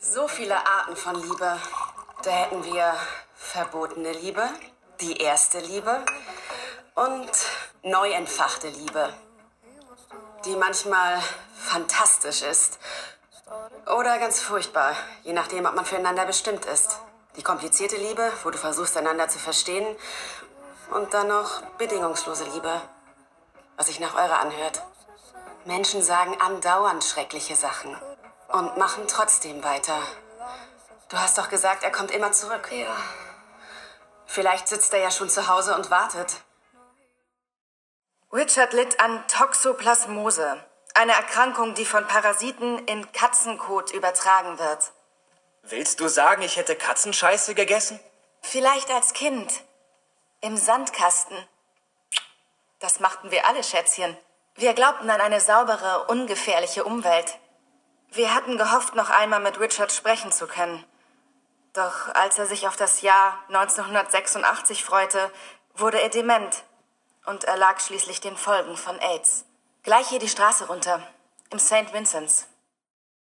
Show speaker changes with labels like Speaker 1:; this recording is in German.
Speaker 1: So viele Arten von Liebe. Da hätten wir verbotene Liebe, die erste Liebe und neu entfachte Liebe, die manchmal fantastisch ist oder ganz furchtbar, je nachdem, ob man füreinander bestimmt ist. Die komplizierte Liebe, wo du versuchst, einander zu verstehen, und dann noch bedingungslose Liebe, was sich nach eurer anhört. Menschen sagen andauernd schreckliche Sachen und machen trotzdem weiter. Du hast doch gesagt, er kommt immer zurück.
Speaker 2: Ja.
Speaker 1: Vielleicht sitzt er ja schon zu Hause und wartet.
Speaker 3: Richard litt an Toxoplasmose, eine Erkrankung, die von Parasiten in Katzenkot übertragen wird.
Speaker 4: Willst du sagen, ich hätte Katzenscheiße gegessen?
Speaker 3: Vielleicht als Kind. Im Sandkasten. Das machten wir alle, Schätzchen. Wir glaubten an eine saubere, ungefährliche Umwelt. Wir hatten gehofft, noch einmal mit Richard sprechen zu können. Doch als er sich auf das Jahr 1986 freute, wurde er dement und erlag schließlich den Folgen von AIDS. Gleich hier die Straße runter, im St. Vincent's.